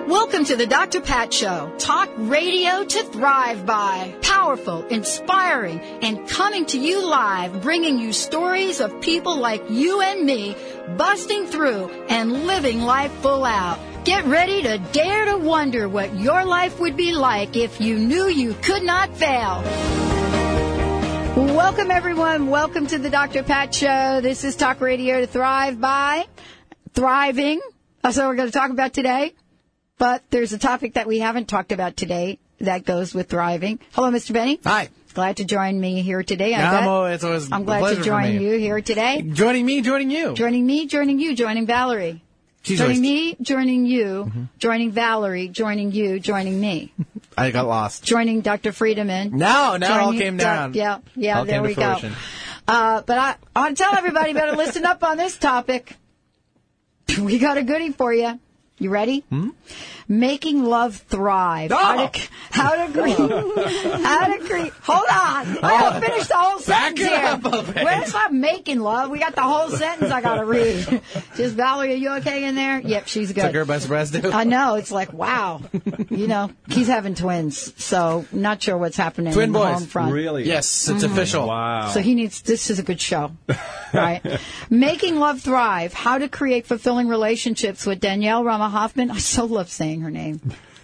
Welcome to the Dr. Pat Show. Talk radio to thrive by. Powerful, inspiring, and coming to you live, bringing you stories of people like you and me, busting through and living life full out. Get ready to dare to wonder what your life would be like if you knew you could not fail. Welcome, everyone. Welcome to the Dr. Pat Show. This is Talk Radio to Thrive by. Thriving. That's what we're going to talk about today. But there's a topic that we haven't talked about today that goes with thriving. Hello, Mr. Benny. Hi. Glad to join me here today. I'm glad to join you here today. Joining me, joining you. Joining me, joining you, joining Valerie. Joining me, joining you, joining Valerie, joining you, joining me. I got lost. Joining Dr. Friedemann. Now it all came down. Yeah, all there we go. But I want to tell everybody, better listen up on this topic. We got a goodie for you. You ready? Making love thrive. Oh. How to create. Hold on. I haven't finished the whole sentence here. Where's my making love? We got the whole sentence I got to read. Just Valerie, are you okay in there? Yep, she's good. Took her by surprise, too. I know. It's like, wow. You know, he's having twins, so not sure what's happening Twin in the boys. home front. Really? Yes, it's official. Wow. So this is a good show. Right? Making Love Thrive, How to Create Fulfilling Relationships with Danielle Rama Hoffman. I so love saying her name.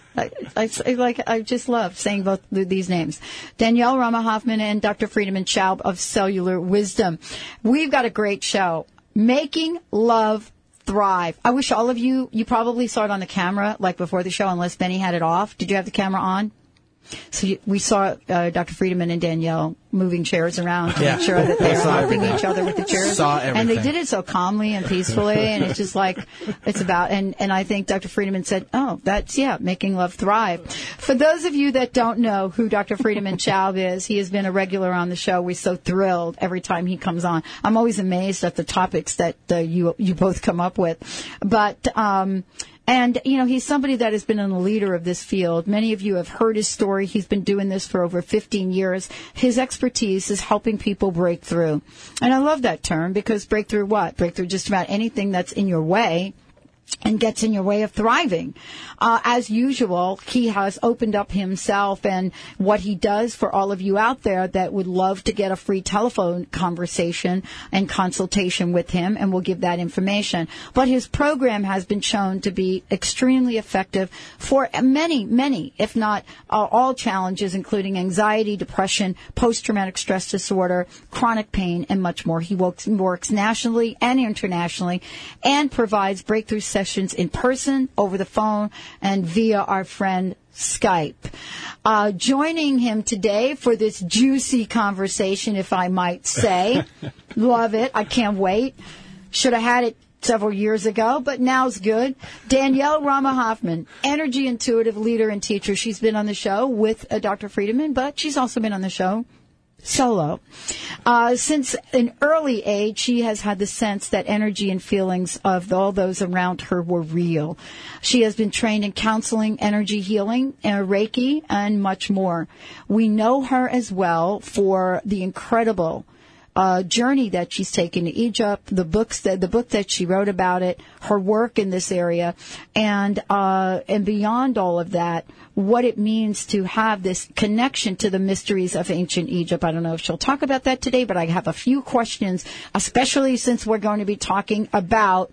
I just love saying both these names. Danielle Rama Hoffman and Dr. Friedemann Schaub of Cellular Wisdom. We've got a great show. Making Love Thrive. I wish all of you probably saw it on the camera, like before the show, unless Benny had it off. Did you have the camera on? So we saw Dr. Friedemann and Danielle moving chairs around to make sure that they're helping each other with the chairs. Saw everything. And they did it so calmly and peacefully, and it's just like, it's about, and I think Dr. Friedemann said, oh, that's, making love thrive. For those of you that don't know who Dr. Friedemann Schaub is, he has been a regular on the show. We're so thrilled every time he comes on. I'm always amazed at the topics that you both come up with. But, and, he's somebody that has been a leader of this field. Many of you have heard his story. He's been doing this for over 15 years. His expertise is helping people break through. And I love that term because breakthrough what? Breakthrough just about anything that's in your way and gets in your way of thriving. As usual, he has opened up himself and what he does for all of you out there that would love to get a free telephone conversation and consultation with him, and we'll give that information. But his program has been shown to be extremely effective for many, if not all challenges, including anxiety, depression, post-traumatic stress disorder, chronic pain, and much more. He works nationally and internationally and provides breakthrough sessions in person, over the phone, and via our friend Skype. Joining him today for this juicy conversation, if I might say. Love it. I can't wait. Should have had it several years ago, but now's good. Danielle Rama Hoffman, energy intuitive leader and teacher. She's been on the show with Dr. Friedemann, but she's also been on the show solo. Since an early age, she has had the sense that energy and feelings of all those around her were real. She has been trained in counseling, energy healing, Reiki, and much more. We know her as well for the incredible journey that she's taken to Egypt, the book that she wrote about it, her work in this area, and beyond all of that, what it means to have this connection to the mysteries of ancient Egypt. I don't know if she'll talk about that today, but I have a few questions, especially since we're going to be talking about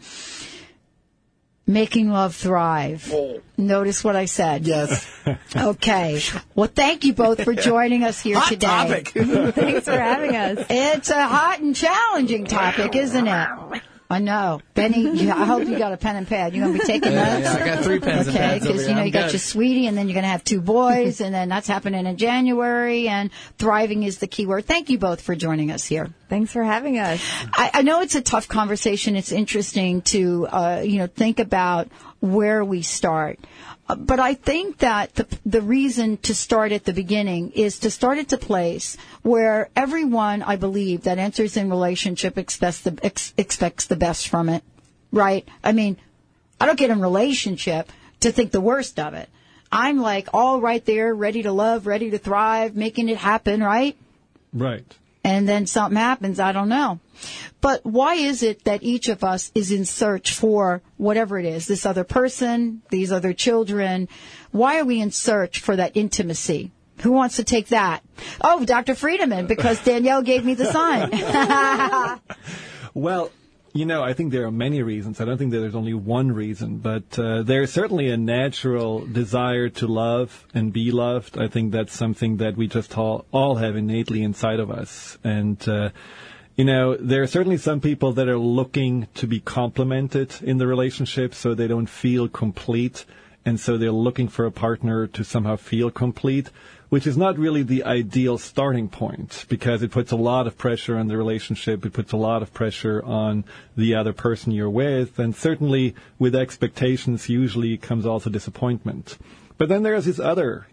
making love thrive. Notice what I said. Yes. Okay. Well, thank you both for joining us here today. Hot topic. Thanks for having us. It's a hot and challenging topic, isn't it? I know. Benny, I hope you got a pen and pad. You're going to be taking notes? Yeah, I got 3 pens and pads over because, here. you got your sweetie, and then you're going to have 2 boys, and then that's happening in January, and thriving is the key word. Thank you both for joining us here. Thanks for having us. I know it's a tough conversation. It's interesting to, think about where we start. But I think that the reason to start at the beginning is to start at the place where everyone, I believe, that enters in relationship expects the best from it, right? I mean, I don't get in relationship to think the worst of it. I'm like all right there, ready to love, ready to thrive, making it happen, right? Right. and then something happens. I don't know. But why is it that each of us is in search for whatever it is, this other person, these other children? Why are we in search for that intimacy? Who wants to take that? Oh, Dr. Friedemann, because Danielle gave me the sign. Well, I think there are many reasons. I don't think that there's only one reason, but there's certainly a natural desire to love and be loved. I think that's something that we just all have innately inside of us. And, there are certainly some people that are looking to be complimented in the relationship so they don't feel complete. And so they're looking for a partner to somehow feel complete, which is not really the ideal starting point because it puts a lot of pressure on the relationship. It puts a lot of pressure on the other person you're with. And certainly with expectations usually comes also disappointment. But then there's this other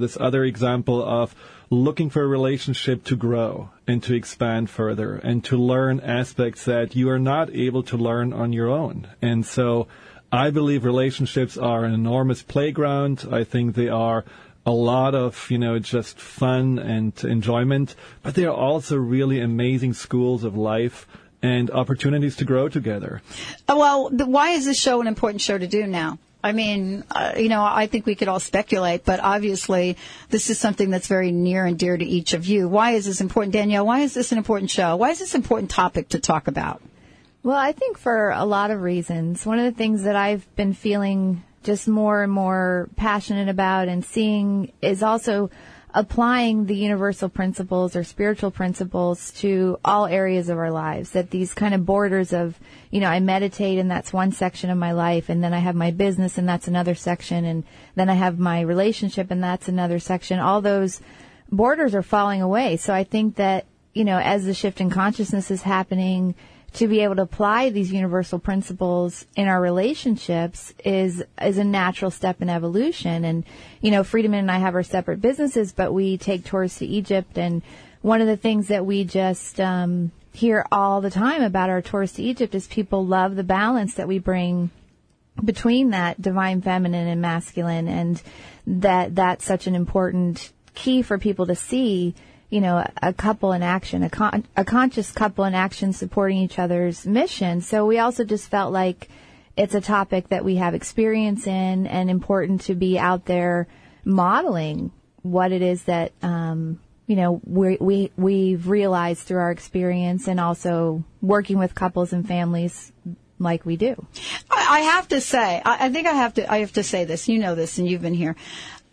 example of looking for a relationship to grow and to expand further and to learn aspects that you are not able to learn on your own. And so I believe relationships are an enormous playground. I think they are a lot of, just fun and enjoyment, but they are also really amazing schools of life and opportunities to grow together. Well, why is this show an important show to do now? I mean, I think we could all speculate, but obviously this is something that's very near and dear to each of you. Why is this important? Danielle, why is this an important show? Why is this an important topic to talk about? Well, I think for a lot of reasons. One of the things that I've been feeling just more and more passionate about and seeing is also applying the universal principles or spiritual principles to all areas of our lives. That these kind of borders of, I meditate and that's one section of my life, and then I have my business and that's another section, and then I have my relationship and that's another section. All those borders are falling away. So I think that, as the shift in consciousness is happening, to be able to apply these universal principles in our relationships is a natural step in evolution. And, Friedemann and I have our separate businesses, but we take tours to Egypt. And one of the things that we just hear all the time about our tours to Egypt is people love the balance that we bring between that divine feminine and masculine, and that's such an important key for people to see. A couple in action, a conscious couple in action supporting each other's mission. So we also just felt like it's a topic that we have experience in and important to be out there modeling what it is that, we've realized through our experience and also working with couples and families like we do. I have to say, I think I have to say this. You know this and you've been here.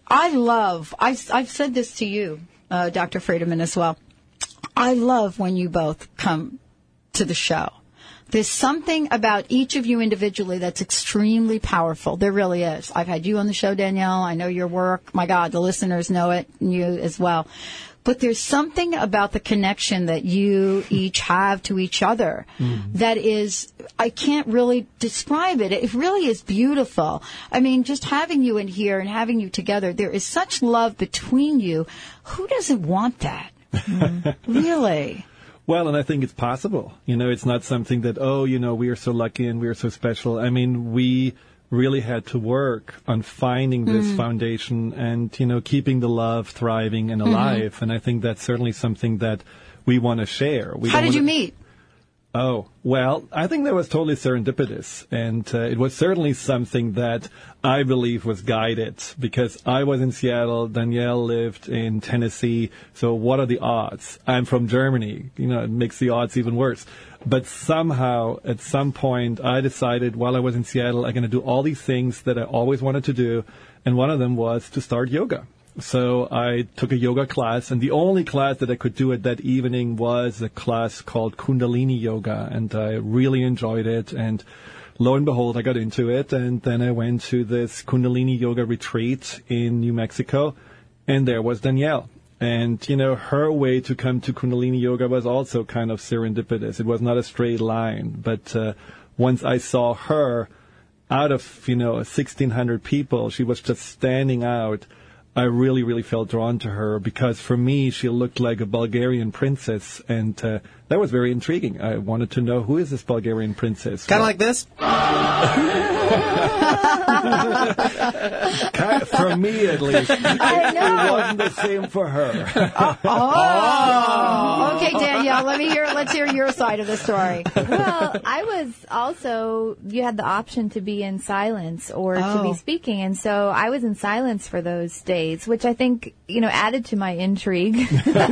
I've said this to you, Dr. Friedemann, as well. I love when you both come to the show. There's something about each of you individually that's extremely powerful. There really is. I've had you on the show, Danielle. I know your work. My God, the listeners know it, and you as well. But there's something about the connection that you each have to each other that is, I can't really describe it. It really is beautiful. I mean, just having you in here and having you together, there is such love between you. Who doesn't want that? Really? Well, and I think it's possible. It's not something that, we are so lucky and we are so special. I mean, we really had to work on finding this foundation and, keeping the love thriving and alive. And I think that's certainly something that we want to share. How did you meet? Oh, well, I think that was totally serendipitous. And it was certainly something that I believe was guided because I was in Seattle, Danielle lived in Tennessee. So what are the odds? I'm from Germany. It makes the odds even worse. But somehow, at some point, I decided while I was in Seattle, I'm going to do all these things that I always wanted to do. And one of them was to start yoga. So I took a yoga class, and the only class that I could do it that evening was a class called Kundalini Yoga, and I really enjoyed it. And lo and behold, I got into it, and then I went to this Kundalini Yoga retreat in New Mexico, and there was Danielle. And, her way to come to Kundalini Yoga was also kind of serendipitous. It was not a straight line, but once I saw her out of, 1,600 people, she was just standing out. I really, really felt drawn to her because for me, she looked like a Bulgarian princess, and that was very intriguing. I wanted to know, who is this Bulgarian princess? Kind of like this? For me, at least. I know. It wasn't the same for her. Okay, Danielle, let's hear your side of the story. Well, I was also, you had the option to be in silence or to be speaking. And so I was in silence for those days, which I think, added to my intrigue.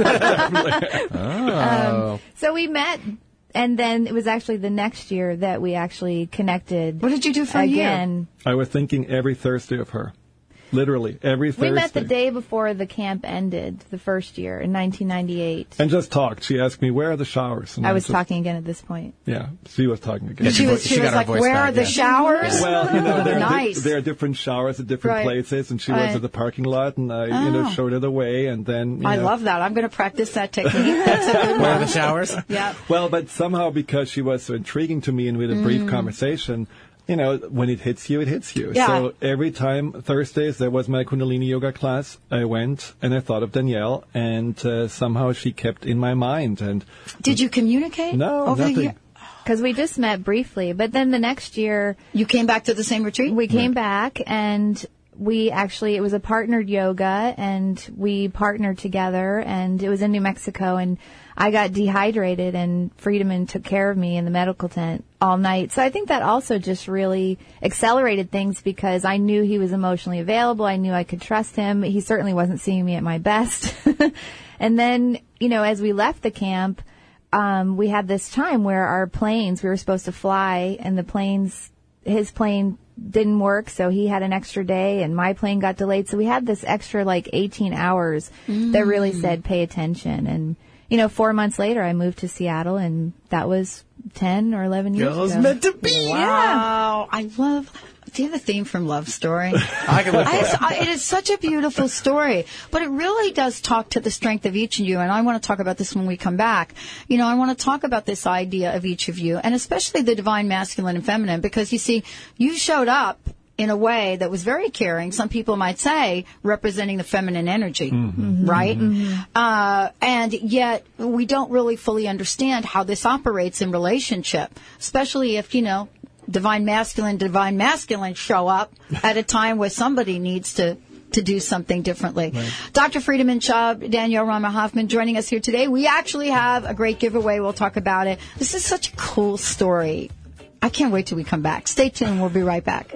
So we met. And then it was actually the next year that we actually connected. What did you do for again. a year? I was thinking every Thursday of her. Literally, every Thursday. We met the day before the camp ended, the first year, in 1998. And just talked. She asked me, where are the showers? And I was talking again at this point. Yeah, she was talking again. She was like, where are the showers? Well, Nice. there are different showers at different places, and she was at the parking lot, and I, showed her the way, and then, I love that. I'm going to practice that technique. That's a good one. Where are the showers? Yeah. Well, but somehow because she was so intriguing to me and with a brief conversation, when it hits you, it hits you. Yeah. So every time Thursdays there was my Kundalini yoga class, I went and I thought of Danielle, and somehow she kept in my mind. And did you communicate? No, over nothing. the year? Because we just met briefly, but then the next year You came back to the same retreat? we came back and it was a partnered yoga and we partnered together and it was in New Mexico and I got dehydrated and Friedemann took care of me in the medical tent all night. So I think that also just really accelerated things because I knew he was emotionally available. I knew I could trust him. He certainly wasn't seeing me at my best. And then, as we left the camp, we had this time where our planes, we were supposed to fly and his plane didn't work, so he had an extra day and my plane got delayed. So we had this extra 18 hours that really said pay attention. And, 4 months later I moved to Seattle and that was 10 or 11 years ago. It was meant to be. Wow. Do you have a theme from Love Story? I can live for it. It is such a beautiful story, but it really does talk to the strength of each of you, and I want to talk about this when we come back. I want to talk about this idea of each of you, and especially the divine masculine and feminine, because you see, you showed up in a way that was very caring, some people might say, representing the feminine energy, right? And yet, we don't really fully understand how this operates in relationship, especially if, divine masculine show up at a time where somebody needs to do something differently. Right. Dr. Friedemann Schaub, Danielle Rama Hoffman joining us here today. We actually have a great giveaway. We'll talk about it. This is such a cool story. I can't wait till we come back. Stay tuned. We'll be right back.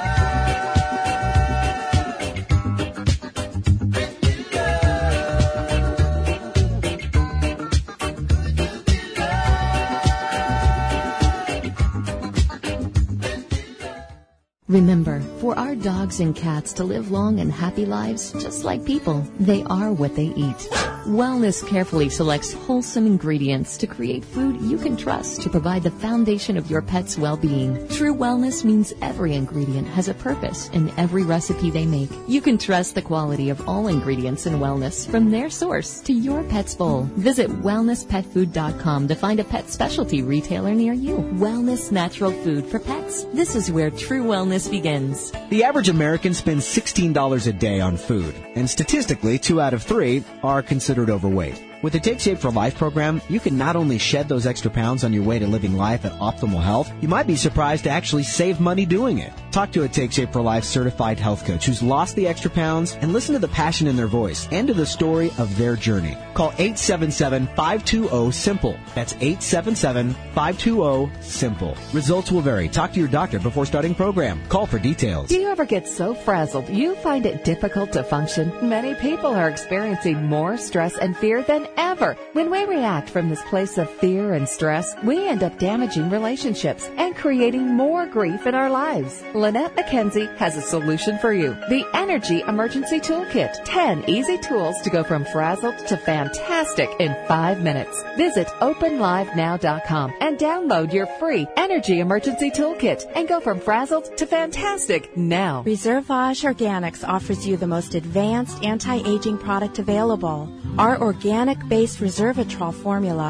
Remember, for our dogs and cats to live long and happy lives, just like people, they are what they eat. Wellness carefully selects wholesome ingredients to create food you can trust to provide the foundation of your pet's well-being. True wellness means every ingredient has a purpose in every recipe they make. You can trust the quality of all ingredients in wellness from their source to your pet's bowl. Visit wellnesspetfood.com to find a pet specialty retailer near you. Wellness natural food for pets. This is where true wellness begins. The average American spends $16 a day on food, and statistically, 2 out of 3 are considered overweight. With the Take Shape for Life program, you can not only shed those extra pounds on your way to living life at optimal health, you might be surprised to actually save money doing it. Talk to a Take Shape for Life certified health coach who's lost the extra pounds and listen to the passion in their voice and to the story of their journey. Call 877-520-SIMPLE. That's 877-520-SIMPLE. Results will vary. Talk to your doctor before starting program. Call for details. Do you ever get so frazzled you find it difficult to function? Many people are experiencing more stress and fear than ever. When we react from this place of fear and stress, we end up damaging relationships and creating more grief in our lives. Lynette McKenzie has a solution for you. The Energy Emergency Toolkit. 10 easy tools to go from frazzled to fantastic in 5 minutes. Visit openlivenow.com and download your free Energy Emergency Toolkit and go from frazzled to fantastic now. Reservage Organics offers you the most advanced anti-aging product available. Our organic-based resveratrol formula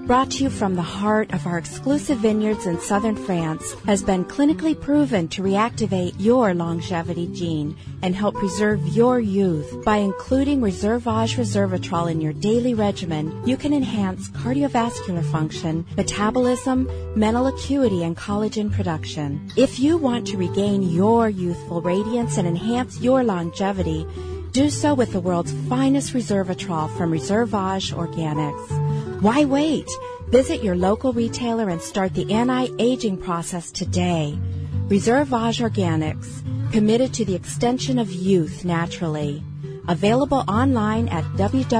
brought to you from the heart of our exclusive vineyards in southern France, has been clinically proven to reactivate your longevity gene and help preserve your youth. By including Reservage Resveratrol in your daily regimen, you can enhance cardiovascular function, metabolism, mental acuity, and collagen production. If you want to regain your youthful radiance and enhance your longevity, do so with the world's finest Resveratrol from Reservage Organics. Why wait? Visit your local retailer and start the anti-aging process today. Reservage Organics, committed to the extension of youth naturally. Available online at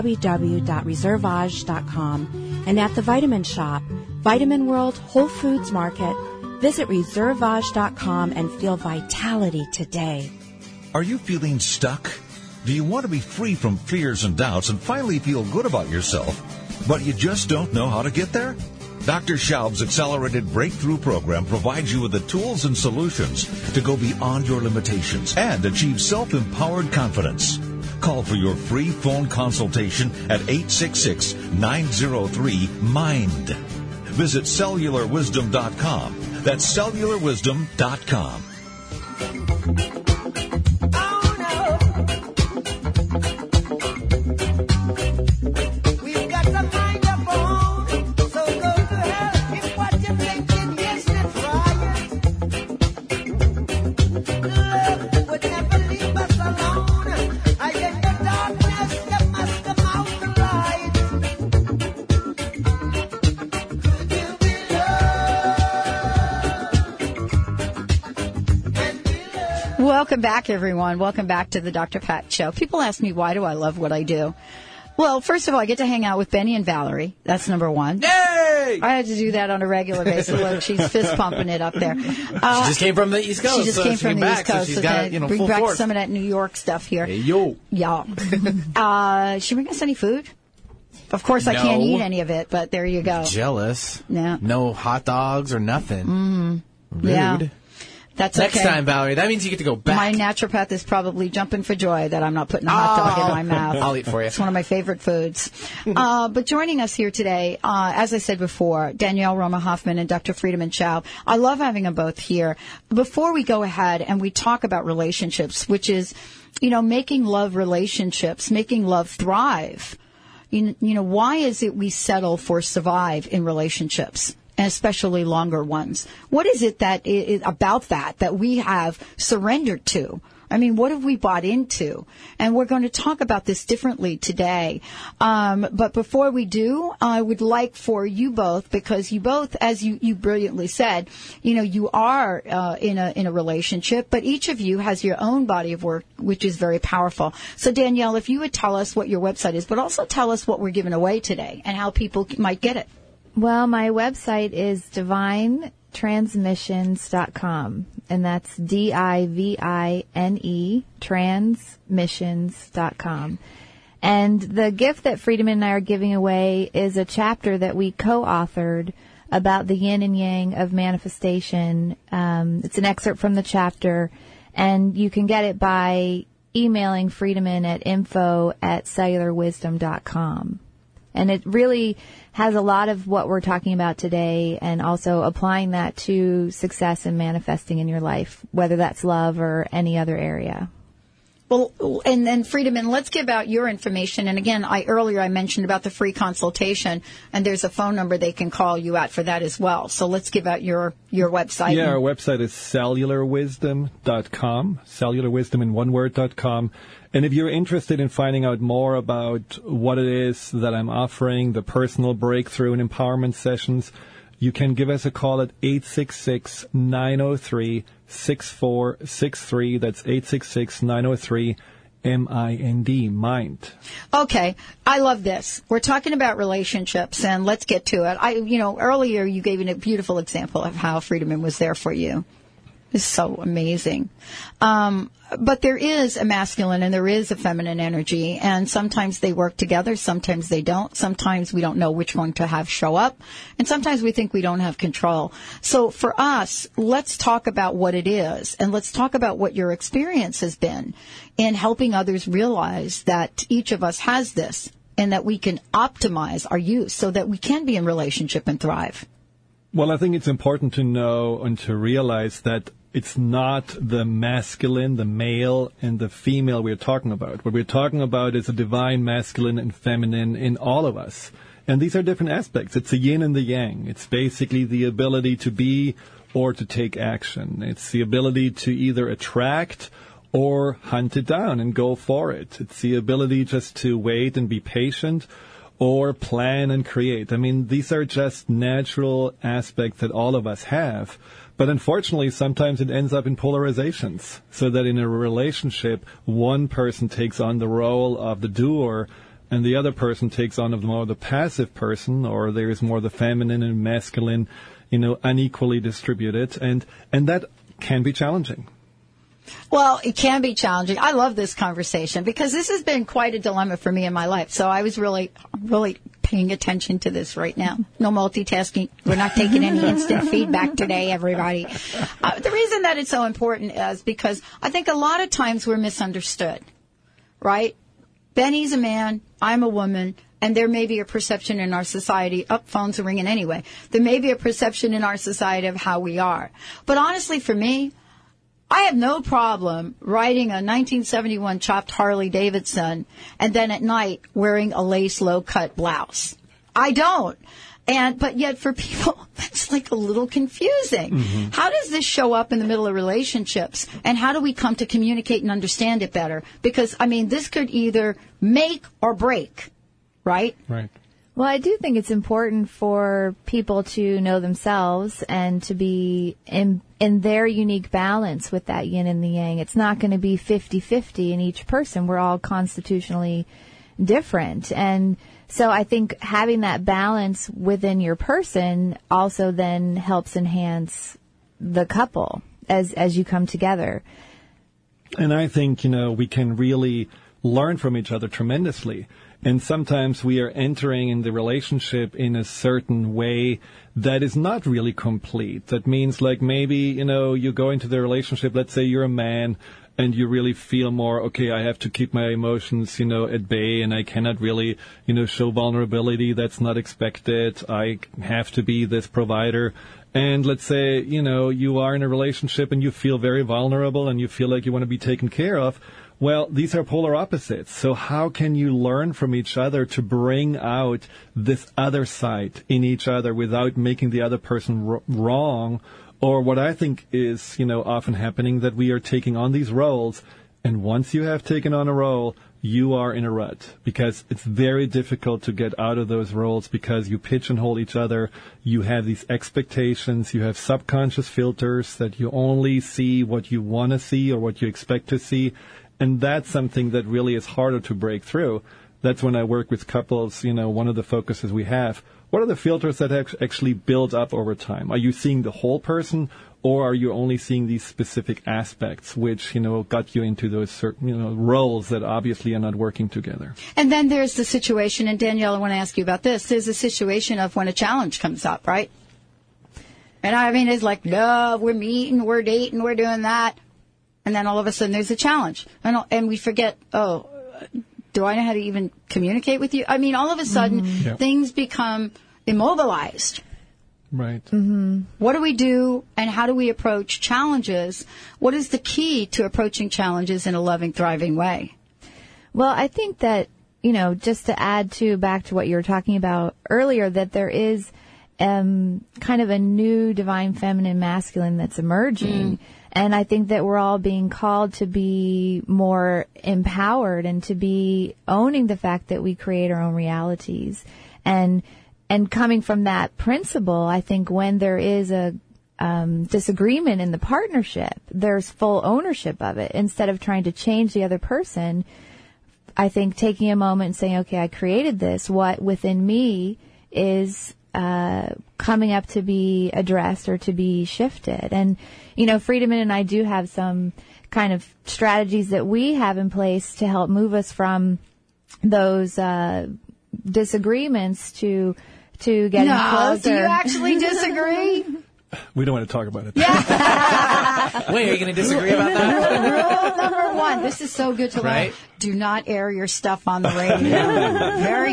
www.reservage.com and at the Vitamin Shop, Vitamin World, Whole Foods Market. Visit reservage.com and feel vitality today. Are you feeling stuck? Do you want to be free from fears and doubts and finally feel good about yourself, but you just don't know how to get there? Dr. Schaub's Accelerated Breakthrough Program provides you with the tools and solutions to go beyond your limitations and achieve self-empowered confidence. Call for your free phone consultation at 866-903-MIND. Visit cellularwisdom.com. That's cellularwisdom.com. Welcome back, everyone. Welcome back to the Dr. Pat Show. People ask me, why do I love what I do? Well, first of all, I get to hang out with Benny and Valerie. That's number one. Yay! I had to do that on a regular basis. Look, she's fist pumping it up there. She just came from the East Coast. She just came from the East Coast. So she's got, bring full back force. some of that New York stuff here. Hey, yo. Yeah. She bring us any food? Of course, I can't eat any of it, but there you go. Jealous. Yeah. No hot dogs or nothing. Rude. Yeah. That's Next okay. time, Valerie. That means you get to go back. My naturopath is probably jumping for joy that I'm not putting a hot dog in my mouth. I'll eat for you. It's one of my favorite foods. But joining us here today, as I said before, Danielle Roma Hoffman and Dr. Friedemann Schaub. I love having them both here. Before we go ahead and we talk about relationships, which is, making love relationships, making love thrive. Why is it we settle for survive in relationships? And especially longer ones. What is it about that we have surrendered to? I mean, what have we bought into? And we're going to talk about this differently today. But before we do, I would like for you both, because you both, as you brilliantly said, you are in a relationship, but each of you has your own body of work, which is very powerful. So Danielle, if you would tell us what your website is, but also tell us what we're giving away today and how people might get it. Well, my website is divinetransmissions.com, and that's DIVINE, transmissions.com. And the gift that Friedemann and I are giving away is a chapter that we co-authored about the yin and yang of manifestation. It's an excerpt from the chapter, and you can get it by emailing Friedemann at info@cellularwisdom.com. And it really has a lot of what we're talking about today, and also applying that to success and manifesting in your life, whether that's love or any other area. Well, and then Friedemann, let's give out your information. And again, earlier I mentioned about the free consultation, and there's a phone number they can call you at for that as well. So let's give out your website. Yeah, our website is cellularwisdom.com, cellularwisdom in one word.com. And if you're interested in finding out more about what it is that I'm offering, the personal breakthrough and empowerment sessions, you can give us a call at 866-903-6463. That's 866-903-MIND, mind. Okay. I love this. We're talking about relationships, and let's get to it. Earlier you gave a beautiful example of how Friedemann was there for you. It's so amazing. But there is a masculine and there is a feminine energy, and sometimes they work together, sometimes they don't. Sometimes we don't know which one to have show up, and sometimes we think we don't have control. So for us, let's talk about what it is, and let's talk about what your experience has been in helping others realize that each of us has this. and that we can optimize our use so that we can be in relationship and thrive? Well, I think it's important to know and to realize that it's not the masculine, the male, and the female we're talking about. What we're talking about is a divine masculine and feminine in all of us. And these are different aspects. It's the yin and the yang. It's basically the ability to be or to take action. It's the ability to either attract or hunt it down and go for it. It's the ability just to wait and be patient or plan and create. I mean, these are just natural aspects that all of us have. But unfortunately, sometimes it ends up in polarizations, so that in a relationship, one person takes on the role of the doer and the other person takes on more the passive person, or there is more the feminine and masculine, unequally distributed. And that can be challenging. Well, it can be challenging. I love this conversation because this has been quite a dilemma for me in my life. So I was really paying attention to this right now. No multitasking. We're not taking any instant feedback today, everybody. The reason that it's so important is because I think a lot of times we're misunderstood, right? Benny's a man, I'm a woman, and there may be a perception in our society, phones are ringing anyway, there may be a perception in our society of how we are. But honestly, for me, I have no problem riding a 1971 chopped Harley Davidson and then at night wearing a lace low-cut blouse. I don't. But yet for people, that's like a little confusing. Mm-hmm. How does this show up in the middle of relationships? And how do we come to communicate and understand it better? Because, this could either make or break, right? Right. Well, I do think it's important for people to know themselves and to be in their unique balance with that yin and the yang. It's not going to be 50-50 in each person. We're all constitutionally different. And so I think having that balance within your person also then helps enhance the couple as you come together. And I think, we can really learn from each other tremendously. And sometimes we are entering in the relationship in a certain way that is not really complete. That means like maybe, you go into the relationship, let's say you're a man, and you really feel more, okay, I have to keep my emotions, at bay, and I cannot really, show vulnerability. That's not expected. I have to be this provider. And let's say, you are in a relationship and you feel very vulnerable and you feel like you want to be taken care of. Well, these are polar opposites. So how can you learn from each other to bring out this other side in each other without making the other person wrong? Or what I think is, often happening, that we are taking on these roles, and once you have taken on a role, you are in a rut, because it's very difficult to get out of those roles, because you pigeonhole each other, you have these expectations, you have subconscious filters that you only see what you want to see or what you expect to see, and that's something that really is harder to break through. That's when I work with couples, one of the focuses we have. What are the filters that actually build up over time? Are you seeing the whole person, or are you only seeing these specific aspects which, got you into those certain, roles that obviously are not working together? And then there's the situation, and Danielle, I want to ask you about this. There's a situation of when a challenge comes up, right? And it's like, no, we're meeting, we're dating, we're doing that. And then all of a sudden there's a challenge. And we forget, do I know how to even communicate with you? All of a sudden, things become immobilized. Right. Mm-hmm. What do we do, and how do we approach challenges? What is the key to approaching challenges in a loving, thriving way? Well, I think that, just to add back to what you were talking about earlier, that there is kind of a new divine feminine masculine that's emerging. Mm. And I think that we're all being called to be more empowered and to be owning the fact that we create our own realities. And coming from that principle, I think when there is a disagreement in the partnership, there's full ownership of it. Instead of trying to change the other person, I think taking a moment and saying, okay, I created this. What within me is coming up to be addressed or to be shifted. And, Friedemann and I do have some kind of strategies that we have in place to help move us from those disagreements to getting closer. Do you actually disagree? We don't want to talk about it. Wait, are you going to disagree about that? Rule number one. This is so good to learn. Right? Do not air your stuff on the radio. Very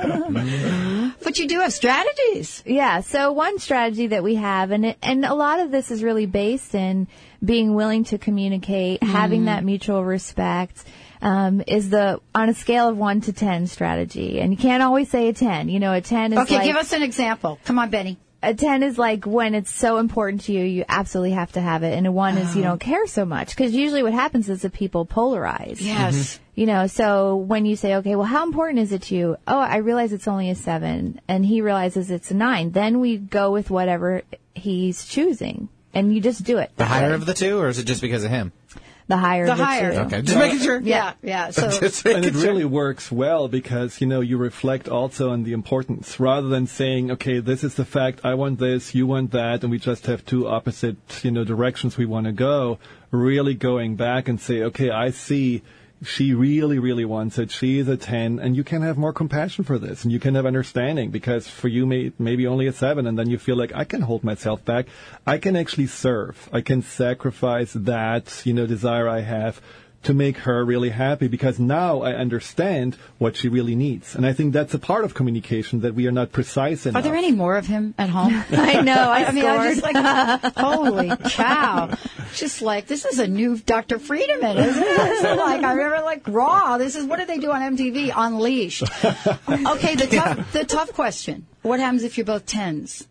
good. But you do have strategies. Yeah, so one strategy that we have, and a lot of this is really based in being willing to communicate, having that mutual respect, is on a scale of 1 to 10 strategy. And you can't always say a 10. You know, a 10 is Okay, give us an example. Come on, Benny. A 10 is like when it's so important to you, you absolutely have to have it. And a 1 is you don't care so much. Because usually what happens is that people polarize. Yes. You know, so when you say, okay, well, how important is it to you? Oh, I realize it's only a 7. And he realizes it's a 9. Then we go with whatever he's choosing. And you just do it. The higher of the two, or is it just because of him? The higher of the higher. two. Okay, just making sure. Yeah. So And it really works well because, you know, you reflect also on the importance rather than saying, okay, this is the fact, I want this, you want that, and we just have two opposite, you know, directions we want to go. Really going back and say, okay, I see she really, really wants it. She is a 10, and you can have more compassion for this, and you can have understanding because for you, maybe only a 7, and then you feel like I can hold myself back. I can actually serve. I can sacrifice that, you know, desire I have to make her really happy because now I understand what she really needs. And I think that's a part of communication that we are not precise enough. are there any more of him at home? I know. I mean, scored. I'm just like, holy cow. Just like, this is a new Dr. Friedemann, isn't it? So like, I remember like Raw. This is, what do they do on MTV? Unleashed. Okay, the tough question. What happens if you're both 10s?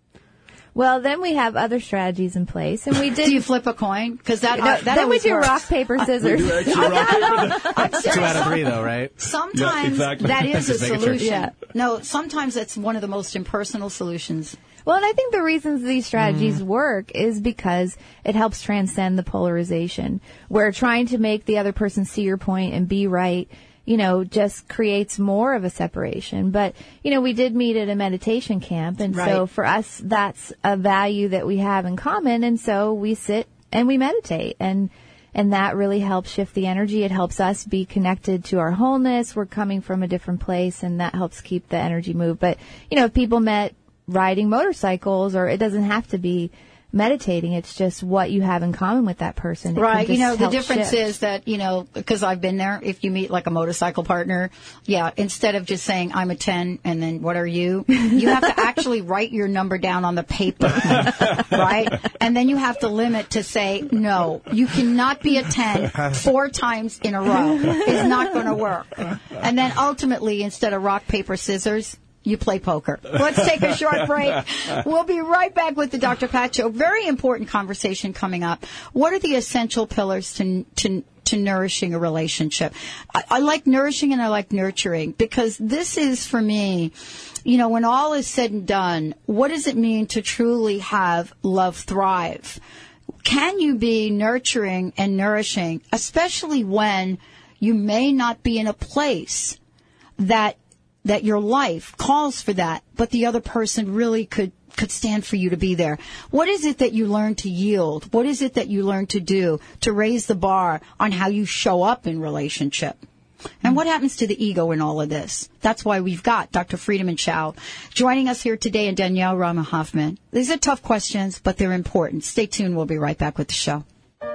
Well, then we have other strategies in place, and we did. Do you flip a coin? Because that then we always do works. rock, paper, scissors. We do actually rock, paper, I'm serious. 2 out of 3, though, right? Sometimes Yeah, exactly. that is a Just making sure. solution. Yeah. No, sometimes that's one of the most impersonal solutions. Well, and I think the reasons these strategies work is because it helps transcend the polarization, where trying to make the other person see your point and be right, you know, just creates more of a separation. But, you know, we did meet at a meditation camp, and so Right. for us, that's a value that we have in common, and so we sit and we meditate, and that really helps shift the energy. It helps us be connected to our wholeness. We're coming from a different place, and that helps keep the energy move. But, you know, if people met riding motorcycles, or it doesn't have to be meditating, it's just what you have in common with that person. It can Right. You just know, the help difference shift. is that, you know, because I've been there, if you meet like a motorcycle partner, instead of just saying, I'm a 10 and then what are you? You have to actually write your number down on the paper, right? And then you have to limit to say, no, you cannot be a 10 4 times in a row. It's not going to work. And then ultimately, instead of rock, paper, scissors, you play poker. Let's take a short break. We'll be right back with the Dr. Pat Show. Very important conversation coming up. What are the essential pillars to nourishing a relationship? I like nourishing and I like nurturing because this is, for me, you know, when all is said and done, what does it mean to truly have love thrive? Can you be nurturing and nourishing, especially when you may not be in a place that your life calls for that, but the other person really could stand for you to be there? What is it that you learn to yield? What is it that you learn to do to raise the bar on how you show up in relationship? And what happens to the ego in all of this? That's why we've got Dr. Friedemann Schaub joining us here today, and Danielle Rama Hoffman. These are tough questions, but they're important. Stay tuned. We'll be right back with the show.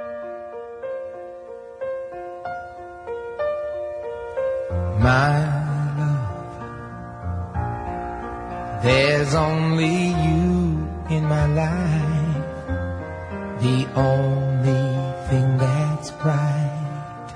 My there's only you in my life, the only thing that's right.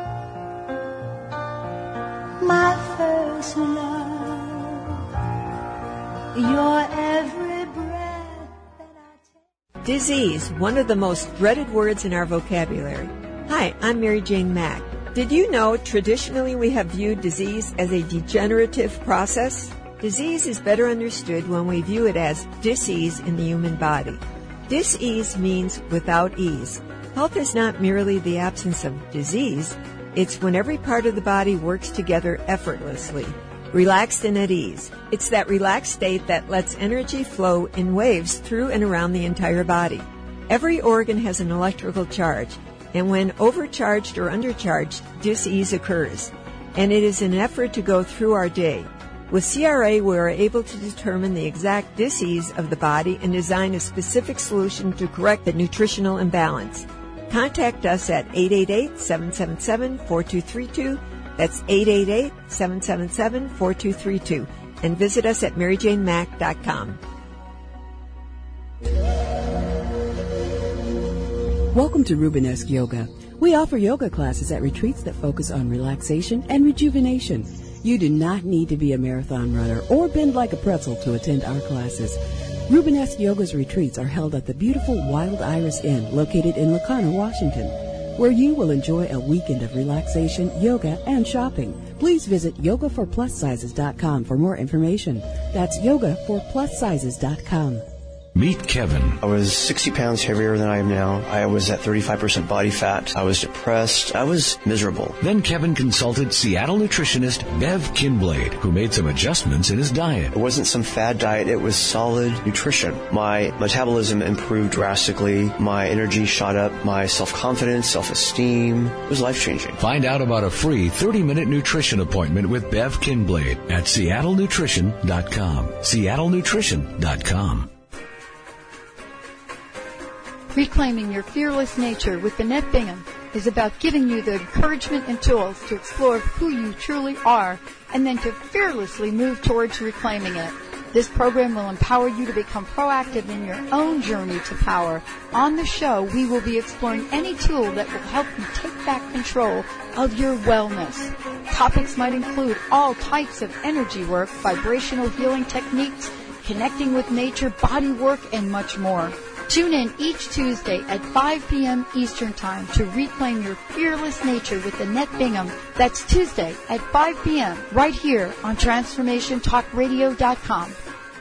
My first love, your every breath that I take. Disease, one of the most dreaded words in our vocabulary. Hi, I'm Mary Jane Mack. Did you know traditionally we have viewed disease as a degenerative process? Disease is better understood when we view it as dis-ease in the human body. Dis-ease means without ease. Health is not merely the absence of disease. It's when every part of the body works together effortlessly, relaxed and at ease. It's that relaxed state that lets energy flow in waves through and around the entire body. Every organ has an electrical charge, and when overcharged or undercharged, dis-ease occurs. And it is an effort to go through our day. With CRA, we are able to determine the exact disease of the body and design a specific solution to correct the nutritional imbalance. Contact us at 888-777-4232. That's 888-777-4232. And visit us at MaryJaneMack.com. Welcome to Rubenesque Yoga. We offer yoga classes at retreats that focus on relaxation and rejuvenation. You do not need to be a marathon runner or bend like a pretzel to attend our classes. Rubenesque Yoga's retreats are held at the beautiful Wild Iris Inn located in Lacana, Washington, where you will enjoy a weekend of relaxation, yoga, and shopping. Please visit yogaforplussizes.com for more information. That's yogaforplussizes.com. Meet Kevin. I was 60 pounds heavier than I am now. I was at 35% body fat. I was depressed. I was miserable. Then Kevin consulted Seattle nutritionist Bev Kinblade, who made some adjustments in his diet. It wasn't some fad diet. It was solid nutrition. My metabolism improved drastically. My energy shot up. My self-confidence, self-esteem. It was life-changing. Find out about a free 30-minute nutrition appointment with Bev Kinblade at seattlenutrition.com. seattlenutrition.com. Reclaiming your fearless nature with Annette Bingham is about giving you the encouragement and tools to explore who you truly are and then to fearlessly move towards reclaiming it. This program will empower you to become proactive in your own journey to power. On the show, we will be exploring any tool that will help you take back control of your wellness. Topics might include all types of energy work, vibrational healing techniques, connecting with nature, body work, and much more. Tune in each Tuesday at 5 p.m. Eastern Time to reclaim your fearless nature with Annette Bingham. That's Tuesday at 5 p.m. right here on TransformationTalkRadio.com.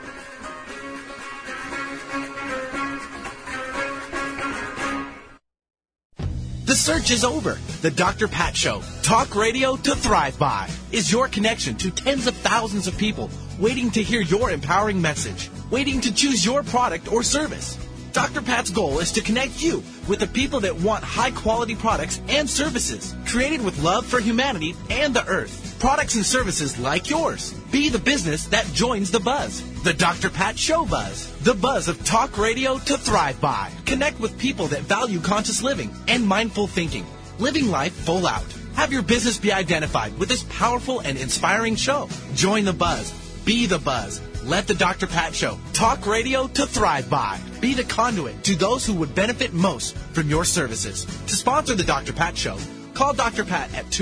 The search is over. The Dr. Pat Show, talk radio to thrive by, is your connection to tens of thousands of people waiting to hear your empowering message, waiting to choose your product or service. Dr. Pat's goal is to connect you with the people that want high-quality products and services created with love for humanity and the earth. Products and services like yours. Be the business that joins the buzz. The Dr. Pat Show buzz. The buzz of talk radio to thrive by. Connect with people that value conscious living and mindful thinking. Living life full out. Have your business be identified with this powerful and inspiring show. Join the buzz. Be the buzz. Let the Dr. Pat Show, talk radio to thrive by. Be the conduit to those who would benefit most from your services. To sponsor the Dr. Pat Show, call Dr. Pat at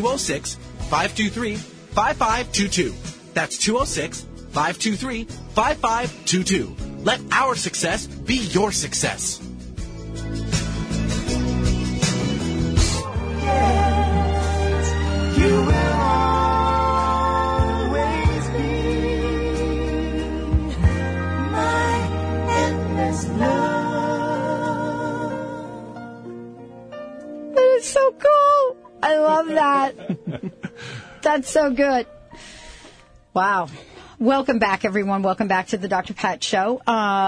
206-523-5522. That's 206-523-5522. Let our success be your success. Yes, you will always be my endless love. That is so cool. I love that. That's so good. Wow. Welcome back, everyone. Welcome back to the Dr. Pat Show.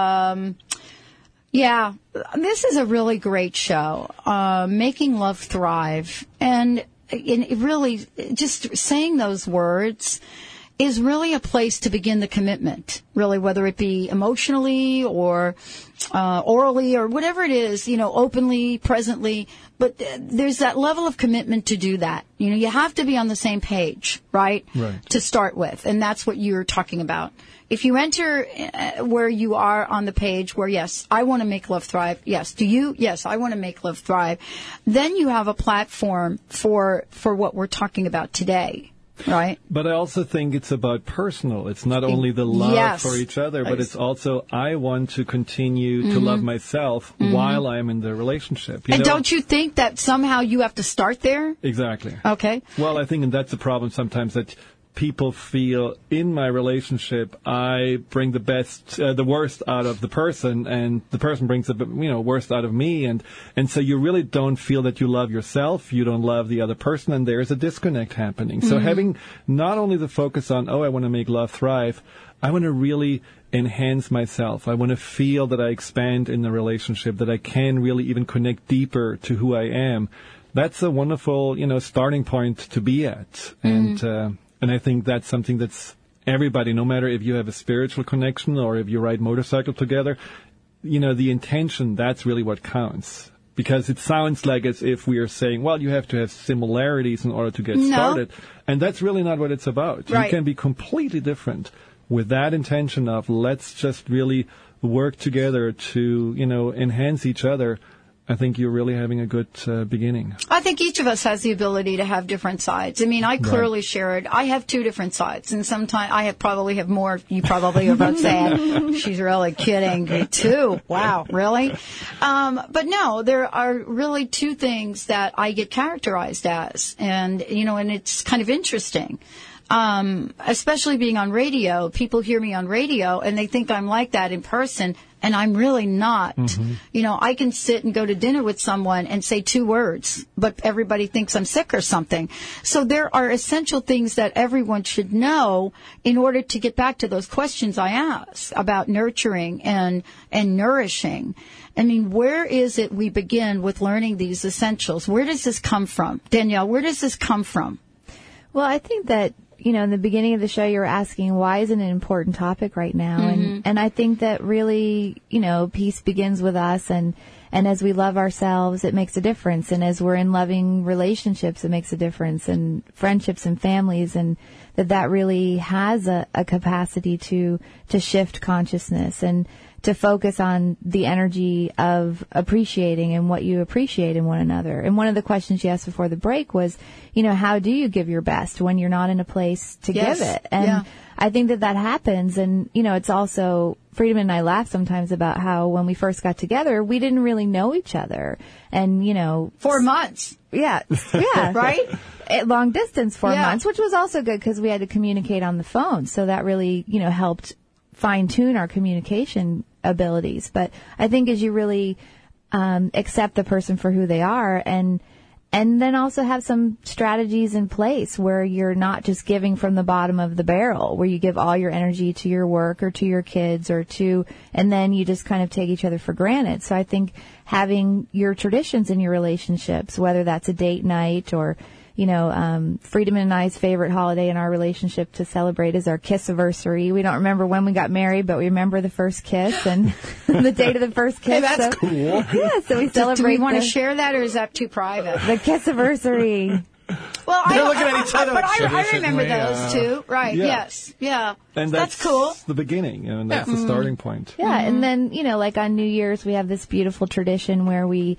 Yeah, this is a really great show, Making Love Thrive. And it really, just saying those words is really a place to begin the commitment, really, whether it be emotionally or orally or whatever it is, you know, openly, presently. But there's that level of commitment to do that. You know, you have to be on the same page, right? Right. To start with. And that's what you're talking about. If you enter where you are on the page where, yes, I want to make love thrive. Yes. Do you? Yes, I want to make love thrive. Then you have a platform for what we're talking about today. Right. But I also think it's about personal. It's not only the love for each other, but it's also I want to continue to love myself while I'm in the relationship. And don't you think that somehow you have to start there? Exactly. Okay. Well, I think, and that's the problem sometimes, that people feel in my relationship I bring the worst out of the person, and the person brings the worst out of me, and so you really don't feel that you love yourself, you don't love the other person, and there's a disconnect happening. So having not only the focus on, I want to make love thrive, I want to really enhance myself. I want to feel that I expand in the relationship, that I can really even connect deeper to who I am. That's a wonderful, starting point to be at. And I think that's something that's everybody, no matter if you have a spiritual connection or if you ride motorcycle together, the intention, that's really what counts. Because it sounds like as if we are saying, well, you have to have similarities in order to get started. And that's really not what it's about. Right. You can be completely different with that intention of let's just really work together to, enhance each other. I think you're really having a good beginning. I think each of us has the ability to have different sides. I mean, I clearly share it. I have two different sides, and sometimes I probably have more. You probably are both saying, she's really kidding. Me too. Wow, really? But no, there are really two things that I get characterized as, and it's kind of interesting. Especially being on radio, people hear me on radio and they think I'm like that in person, and I'm really not. Mm-hmm. I can sit and go to dinner with someone and say 2 words, but everybody thinks I'm sick or something. So there are essential things that everyone should know in order to get back to those questions I asked about nurturing and nourishing. I mean, where is it we begin with learning these essentials? Where does this come from? Danielle, where does this come from? Well, I think that, in the beginning of the show, you were asking, why is it an important topic right now? Mm-hmm. And I think that really, peace begins with us. And as we love ourselves, it makes a difference. And as we're in loving relationships, it makes a difference. And friendships and families, and that really has a capacity to shift consciousness and to focus on the energy of appreciating and what you appreciate in one another. And one of the questions you asked before the break was, how do you give your best when you're not in a place to give it? And I think that happens. And, it's also, Friedemann and I laugh sometimes about how when we first got together, we didn't really know each other. And, 4 months. Yeah. Right? At long distance 4 months, which was also good because we had to communicate on the phone. So that really, helped fine-tune our communication abilities. But I think as you really accept the person for who they are, and then also have some strategies in place where you're not just giving from the bottom of the barrel, where you give all your energy to your work or to your kids and then you just kind of take each other for granted. So I think having your traditions in your relationships, whether that's a date night or Friedemann and I's favorite holiday in our relationship to celebrate is our kiss-iversary. We don't remember when we got married, but we remember the first kiss and the date of the first kiss. Hey, that's cool. Yeah, so we celebrate. Do we want to share that, or is that too private? The kiss-iversary. Well, They're looking at each other. But I remember those too. Right, yes. Yeah. And that's cool. The beginning, and that's the starting point. Yeah, and then, like on New Year's, we have this beautiful tradition where we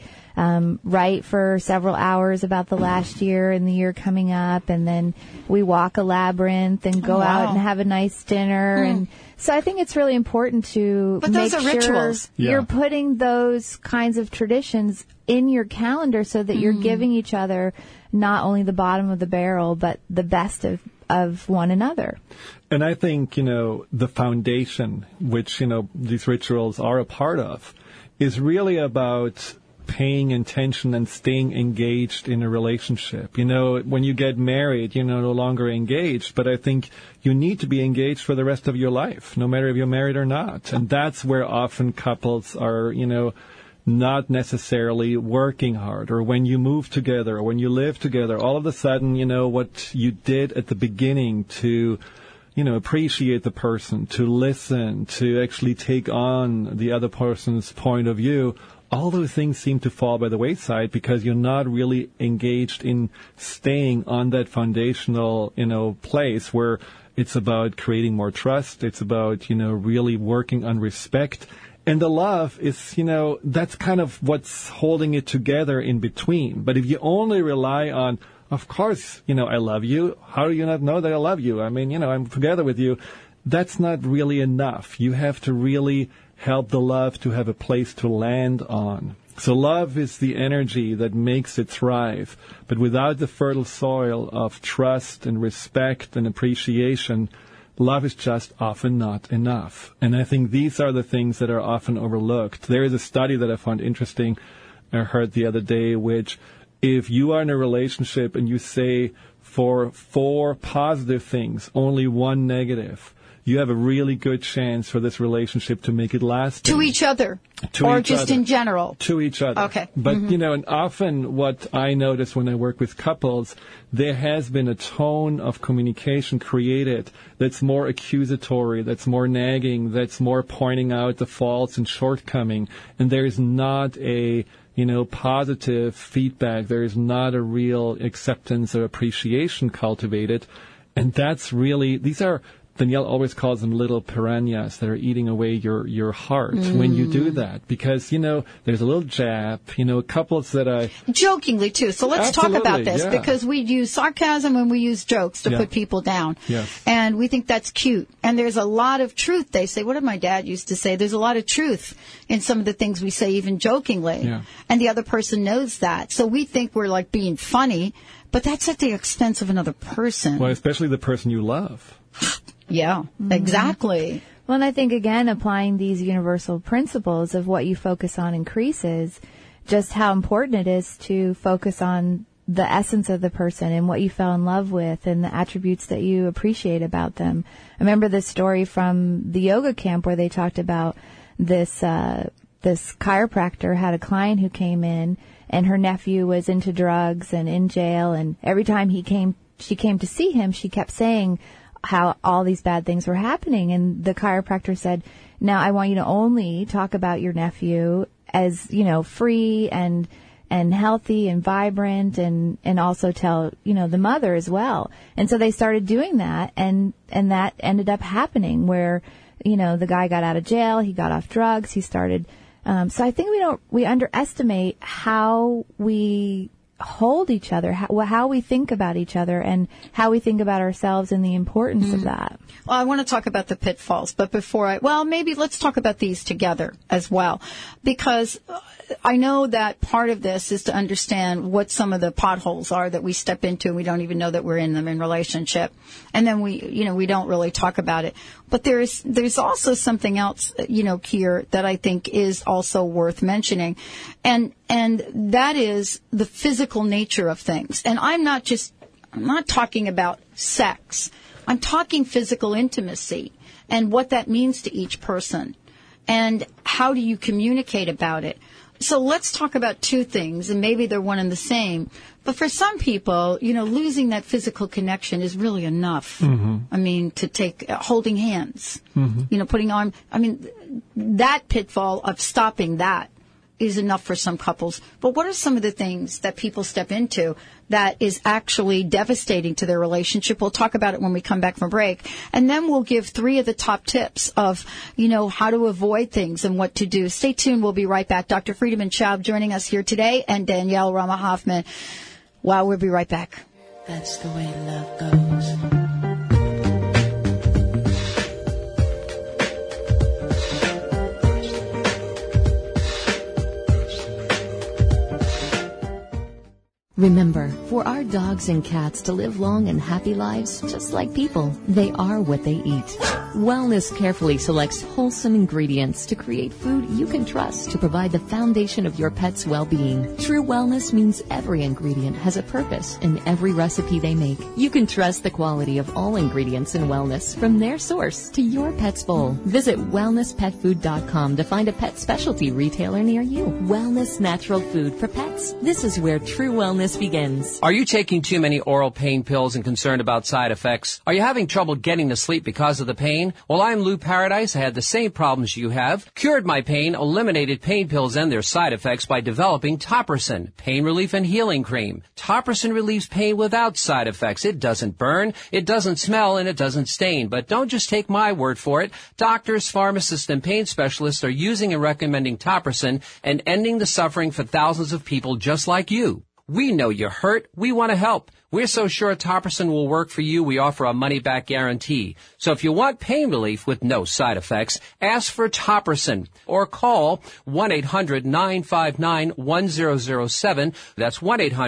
write for several hours about the last year and the year coming up, and then we walk a labyrinth and go out and have a nice dinner. And so I think it's really important to make sure rituals. You're putting those kinds of traditions in your calendar so that you're giving each other not only the bottom of the barrel, but the best of one another. And I think, the foundation, which, these rituals are a part of, is really about paying attention and staying engaged in a relationship. When you get married, you're no longer engaged, but I think you need to be engaged for the rest of your life, no matter if you're married or not. And that's where often couples are, not necessarily working hard, or when you move together, or when you live together, all of a sudden, what you did at the beginning to, appreciate the person, to listen, to actually take on the other person's point of view, all those things seem to fall by the wayside because you're not really engaged in staying on that foundational, place where it's about creating more trust. It's about, really working on respect. And the love is, that's kind of what's holding it together in between. But if you only rely on, of course, I love you. How do you not know that I love you? I mean, I'm together with you. That's not really enough. You have to really help the love to have a place to land on. So love is the energy that makes it thrive. But without the fertile soil of trust and respect and appreciation, love is just often not enough. And I think these are the things that are often overlooked. There is a study that I found interesting, I heard the other day, which if you are in a relationship and you say for 4 positive things, only 1 negative, you have a really good chance for this relationship to make it last. To each other? Or just in general? To each other. Okay. But, and often what I notice when I work with couples, there has been a tone of communication created that's more accusatory, that's more nagging, that's more pointing out the faults and shortcoming. And there is not a positive feedback. There is not a real acceptance or appreciation cultivated. And that's really, Danielle always calls them little piranhas that are eating away your heart when you do that. Because, there's a little jab, couples that I... Jokingly, too. So let's talk about this, because we use sarcasm and we use jokes to put people down. Yes. And we think that's cute. And there's a lot of truth, they say. What did my dad used to say? There's a lot of truth in some of the things we say, even jokingly. Yeah. And the other person knows that. So we think we're like being funny, but that's at the expense of another person. Well, especially the person you love. Yeah, exactly. Well, and I think, again, applying these universal principles of what you focus on increases just how important it is to focus on the essence of the person and what you fell in love with and the attributes that you appreciate about them. I remember this story from the yoga camp where they talked about this chiropractor had a client who came in, and her nephew was into drugs and in jail, and every time she came to see him, she kept saying how all these bad things were happening. And the chiropractor said, now I want you to only talk about your nephew as, free and healthy and vibrant, and also tell, the mother as well. And so they started doing that, and that ended up happening where, the guy got out of jail, he got off drugs, he started, so I think we underestimate how we hold each other, how we think about each other, and how we think about ourselves, and the importance of that. Well, I want to talk about the pitfalls, but before maybe let's talk about these together as well, because I know that part of this is to understand what some of the potholes are that we step into and we don't even know that we're in them in relationship. And then we don't really talk about it. But there's also something else, here that I think is also worth mentioning. And that is the physical nature of things. And I'm not talking about sex. I'm talking physical intimacy and what that means to each person. And how do you communicate about it? So let's talk about two things, and maybe they're one and the same. But for some people, losing that physical connection is really enough. Mm-hmm. I mean, to take holding hands, putting on. I mean, that pitfall of stopping that is enough for some couples. But what are some of the things that people step into that is actually devastating to their relationship? We'll talk about it when we come back from break. And then we'll give 3 of the top tips of, how to avoid things and what to do. Stay tuned. We'll be right back. Dr. Friedemann Schaub joining us here today, and Danielle Rama Hoffman. Wow, we'll be right back. That's the way love goes. Remember, for our dogs and cats to live long and happy lives, just like people, they are what they eat. Wellness carefully selects wholesome ingredients to create food you can trust to provide the foundation of your pet's well-being. True wellness means every ingredient has a purpose in every recipe they make. You can trust the quality of all ingredients in Wellness from their source to your pet's bowl. Visit wellnesspetfood.com to find a pet specialty retailer near you. Wellness natural food for pets. This is where true wellness begins. Are you taking too many oral pain pills and concerned about side effects? Are you having trouble getting to sleep because of the pain? Well, I'm Lou Paradise. I had the same problems you have. Cured my pain, eliminated pain pills and their side effects by developing Topricin, pain relief and healing cream. Topricin relieves pain without side effects. It doesn't burn, it doesn't smell, and it doesn't stain. But don't just take my word for it. Doctors, pharmacists, and pain specialists are using and recommending Topricin and ending the suffering for thousands of people just like you. We know you're hurt. We want to help. We're so sure Topricin will work for you, we offer a money-back guarantee. So if you want pain relief with no side effects, ask for Topricin or call 1-800-959-1007. That's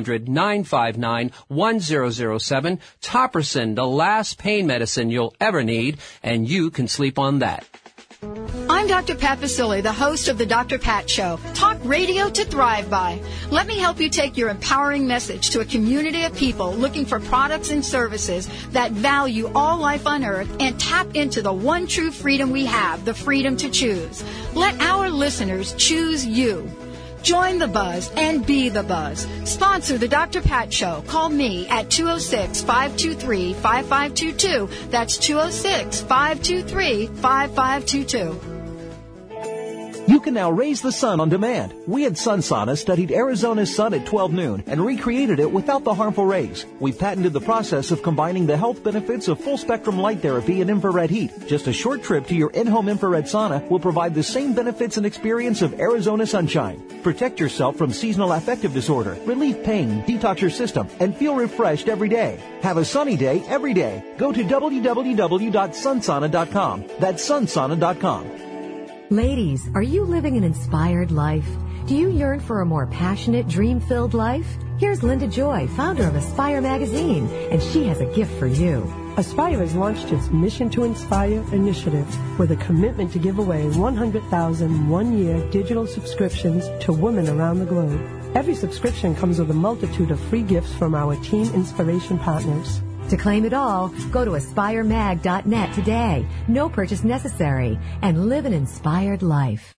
1-800-959-1007. Topricin, the last pain medicine you'll ever need, and you can sleep on that. I'm I'm Dr. Pat Basile, the host of the Dr. Pat Show, talk radio to thrive by. Let me help you take your empowering message to a community of people looking for products and services that value all life on earth and tap into the one true freedom we have, the freedom to choose. Let our listeners choose you. Join the buzz and be the buzz. Sponsor the Dr. Pat Show. Call me at 206-523-5522. That's 206-523-5522. You can now raise the sun on demand. We at Sun Sauna studied Arizona's sun at 12 noon and recreated it without the harmful rays. We patented the process of combining the health benefits of full-spectrum light therapy and infrared heat. Just a short trip to your in-home infrared sauna will provide the same benefits and experience of Arizona sunshine. Protect yourself from seasonal affective disorder, relieve pain, detox your system, and feel refreshed every day. Have a sunny day every day. Go to www.sunsauna.com. That's sunsauna.com. Ladies, are you living an inspired life? Do you yearn for a more passionate, dream-filled life? Here's Linda Joy, founder of Aspire Magazine, and she has a gift for you. Aspire has launched its Mission to Inspire initiative with a commitment to give away 100,000 one-year digital subscriptions to women around the globe. Every subscription comes with a multitude of free gifts from our Team Inspiration partners. To claim it all, go to aspiremag.net today. No purchase necessary. And live an inspired life.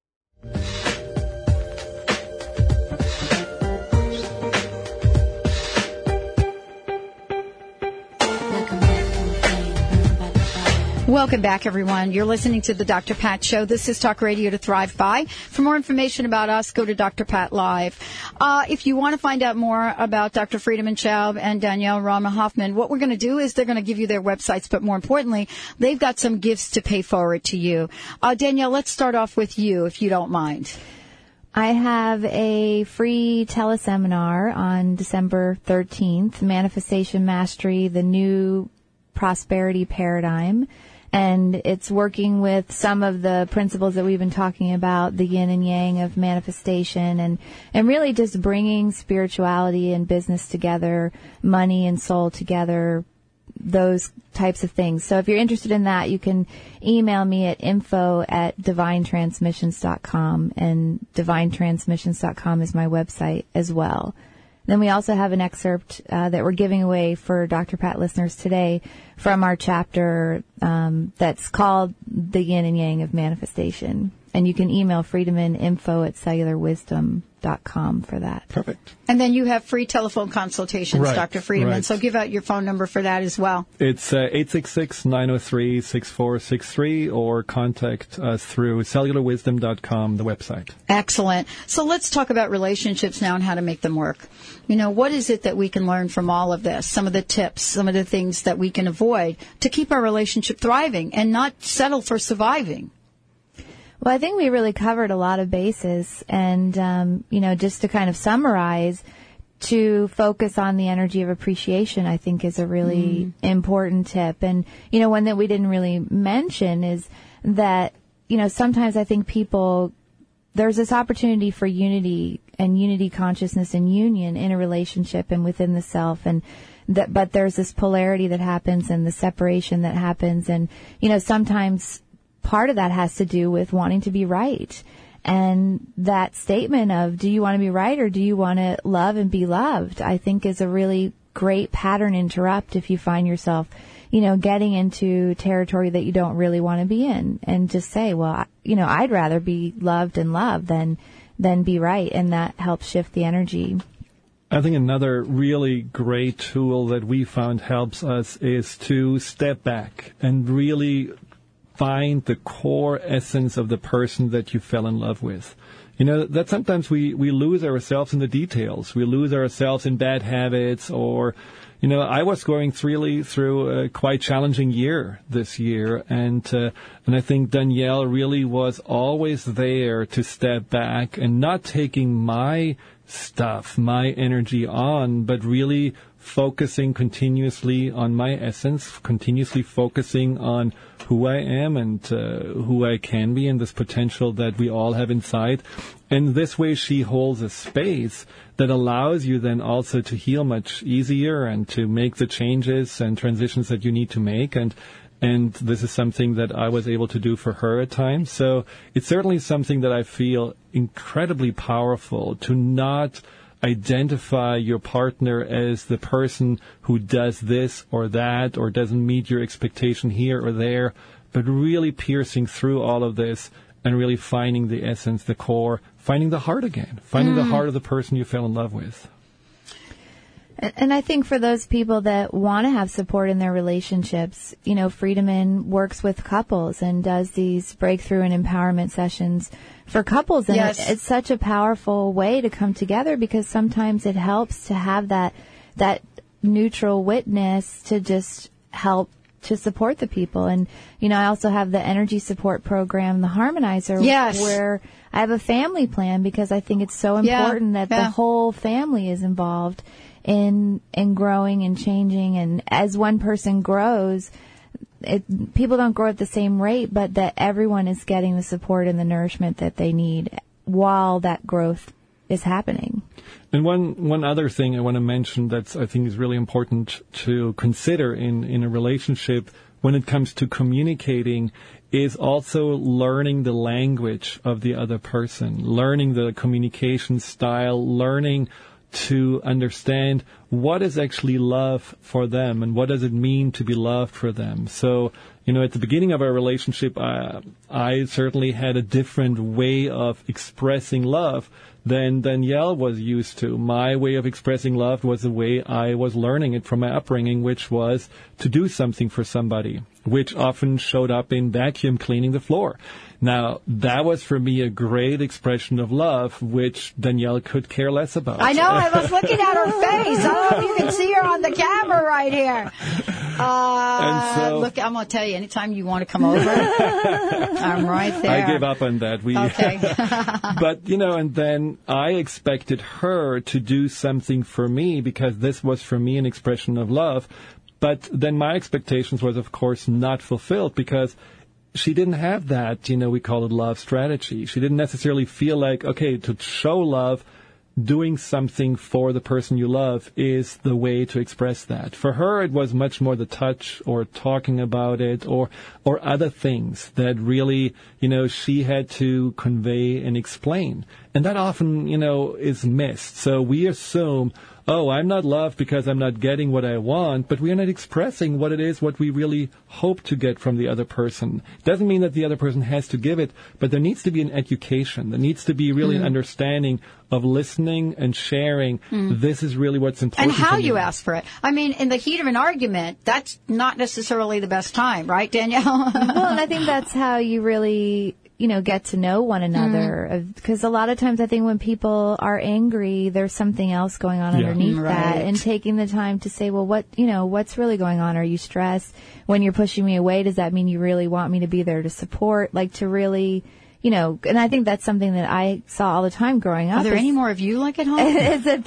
Welcome back, everyone. You're listening to the Dr. Pat Show. This is Talk Radio to Thrive By. For more information about us, go to Dr. Pat Live. If you want to find out more about Dr. Friedemann Schaub and Danielle Rama Hoffman, what we're going to do is they're going to give you their websites, but more importantly, they've got some gifts to pay forward to you. Danielle, let's start off with you, if you don't mind. I have a free teleseminar on December 13th, Manifestation Mastery, the New Prosperity Paradigm. And it's working with some of the principles that we've been talking about, the yin and yang of manifestation, and really just bringing spirituality and business together, money and soul together, those types of things. So if you're interested in that, you can email me at info@divinetransmissions.com, and divinetransmissions.com is my website as well. Then we also have an excerpt that we're giving away for Dr. Pat listeners today from our chapter that's called The Yin and Yang of Manifestation. And you can email Friedemann info@cellularwisdom.com for that. Perfect. And then you have free telephone consultations, right, Dr. Friedemann. Right. So give out your phone number for that as well. It's 866-903-6463, or contact us through cellularwisdom.com, the website. Excellent. So let's talk about relationships now and how to make them work. You know, what is it that we can learn from all of this? Some of the tips, some of the things that we can avoid to keep our relationship thriving and not settle for surviving. Well, I think we really covered a lot of bases, and, just to kind of summarize, to focus on the energy of appreciation, I think, is a really important tip. And, one that we didn't really mention is that, sometimes I think there's this opportunity for unity and unity consciousness and union in a relationship and within the self, but there's this polarity that happens and the separation that happens, and, sometimes part of that has to do with wanting to be right. And that statement of, do you want to be right or do you want to love and be loved, I think is a really great pattern interrupt if you find yourself, getting into territory that you don't really want to be in, and just say, well, I'd rather be loved and loved than be right. And that helps shift the energy. I think another really great tool that we found helps us is to step back and really find the core essence of the person that you fell in love with. That sometimes we lose ourselves in the details. We lose ourselves in bad habits, or, I was going through a quite challenging year this year, and I think Danielle really was always there to step back and not taking my stuff, my energy on, but really focusing continuously on my essence, continuously focusing on who I am and who I can be, and this potential that we all have inside. And this way she holds a space that allows you then also to heal much easier and to make the changes and transitions that you need to make. And And this is something that I was able to do for her at times. So it's certainly something that I feel incredibly powerful, to not identify your partner as the person who does this or that or doesn't meet your expectation here or there, but really piercing through all of this and really finding the essence, the core, finding the heart again, finding the heart of the person you fell in love with. And I think for those people that want to have support in their relationships, you know, Friedemann works with couples and does these breakthrough and empowerment sessions for couples. And it's such a powerful way to come together, because sometimes it helps to have that neutral witness to just help to support the people. And, you know, I also have the energy support program, the Harmonizer, where I have a family plan, because I think it's so important that the whole family is involved in growing and changing. And as one person grows, people don't grow at the same rate, but that everyone is getting the support and the nourishment that they need while that growth is happening. And one other thing I want to mention that's, I think, is really important to consider in a relationship when it comes to communicating is also learning the language of the other person, learning the communication style, learning to understand what is actually love for them and what does it mean to be loved for them. So, you know, at the beginning of our relationship, I certainly had a different way of expressing love than Danielle was used to. My way of expressing love was the way I was learning it from my upbringing, which was to do something for somebody, which often showed up in vacuum cleaning the floor. Now, that was for me a great expression of love, which Danielle could care less about. I know, I was looking at her face. I don't know if you can see her on the camera right here. Look, I'm going to tell you, anytime you want to come over, I'm right there. I gave up on that. Okay. But, you know, and then I expected her to do something for me because this was for me an expression of love. But then my expectations was, of course, not fulfilled because she didn't have that, you know, we call it love strategy. She didn't necessarily feel like, okay, to show love, doing something for the person you love is the way to express that. For her, it was much more the touch or talking about it or other things that really, you know, she had to convey and explain. And that often, you know, is missed. So we assume, oh, I'm not loved because I'm not getting what I want, but we are not expressing what it is, what we really hope to get from the other person. Doesn't mean that the other person has to give it, but there needs to be an education. There needs to be really an understanding of listening and sharing. This is really what's important. And how you ask for it. I mean, in the heat of an argument, that's not necessarily the best time, right, Danielle? Well, and I think that's how you really, you know, get to know one another. Because a lot of times I think when people are angry, there's something else going on underneath that. And taking the time to say, well, what's really going on? Are you stressed? When you're pushing me away, does that mean you really want me to be there to support? Like to really, you know, and I think that's something that I saw all the time growing up. Are there any more of you like at home? Is that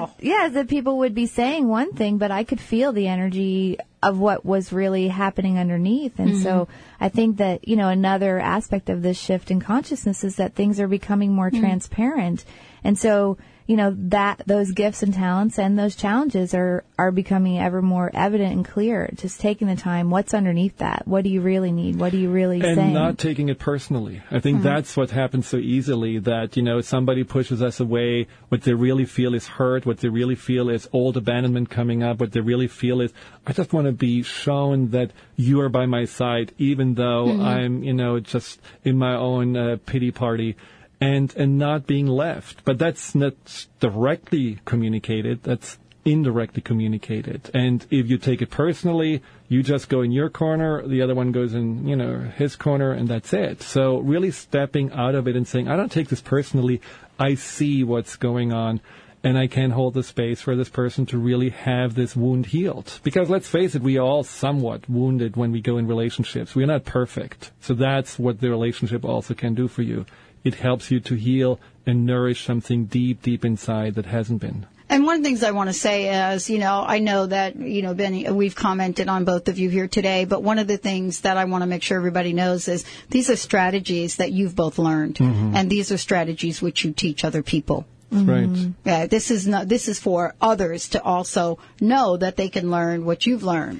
people would be saying one thing, but I could feel the energy of what was really happening underneath. And so I think that, you know, another aspect of this shift in consciousness is that things are becoming more transparent. And so, you know, that those gifts and talents and those challenges are becoming ever more evident and clear. Just taking the time, what's underneath that? What do you really need? What are you really saying? And not taking it personally. I think that's what happens so easily, that, you know, somebody pushes us away. What they really feel is hurt. What they really feel is old abandonment coming up. What they really feel is, I just want to be shown that you are by my side, even though I'm, you know, just in my own pity party. And not being left. But that's not directly communicated. That's indirectly communicated. And if you take it personally, you just go in your corner, the other one goes in, you know, his corner, and that's it. So really stepping out of it and saying, I don't take this personally. I see what's going on. And I can hold the space for this person to really have this wound healed. Because let's face it, we are all somewhat wounded when we go in relationships. We're not perfect. So that's what the relationship also can do for you. It helps you to heal and nourish something deep, deep inside that hasn't been. And one of the things I want to say is, you know, I know that, you know, Benny, we've commented on both of you here today, but one of the things that I want to make sure everybody knows is these are strategies that you've both learned. And these are strategies which you teach other people. Right. Yeah, this is for others to also know that they can learn what you've learned.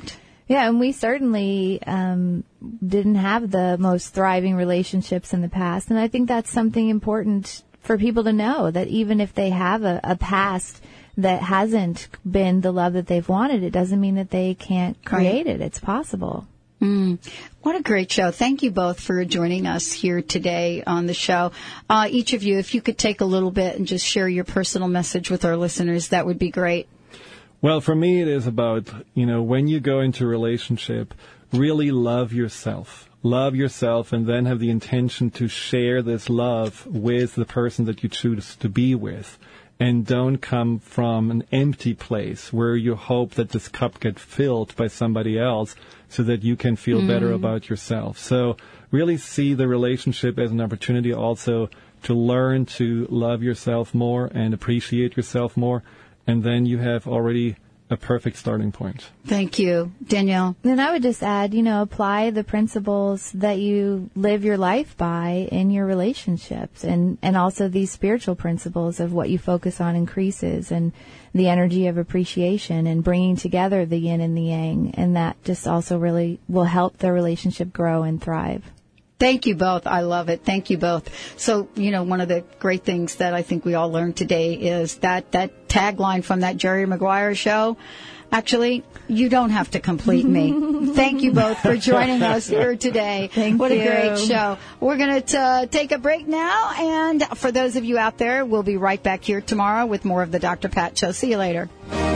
Yeah, and we certainly didn't have the most thriving relationships in the past. And I think that's something important for people to know, that even if they have a past that hasn't been the love that they've wanted, it doesn't mean that they can't create it. It's possible. What a great show. Thank you both for joining us here today on the show. Each of you, if you could take a little bit and just share your personal message with our listeners, that would be great. Well, for me, it is about, when you go into a relationship, really love yourself. Love yourself, and then have the intention to share this love with the person that you choose to be with. And don't come from an empty place where you hope that this cup gets filled by somebody else so that you can feel better about yourself. So really see the relationship as an opportunity also to learn to love yourself more and appreciate yourself more. And then you have already a perfect starting point. Thank you. Danielle? And I would just add, apply the principles that you live your life by in your relationships, and also these spiritual principles of what you focus on increases, and the energy of appreciation and bringing together the yin and the yang. And that just also really will help the relationship grow and thrive. Thank you both. I love it. Thank you both. So, one of the great things that I think we all learned today is that tagline from that Jerry Maguire show, actually, you don't have to complete me. Thank you both for joining us here today. What a great show. We're going to take a break now. And for those of you out there, we'll be right back here tomorrow with more of the Dr. Pat Show. See you later.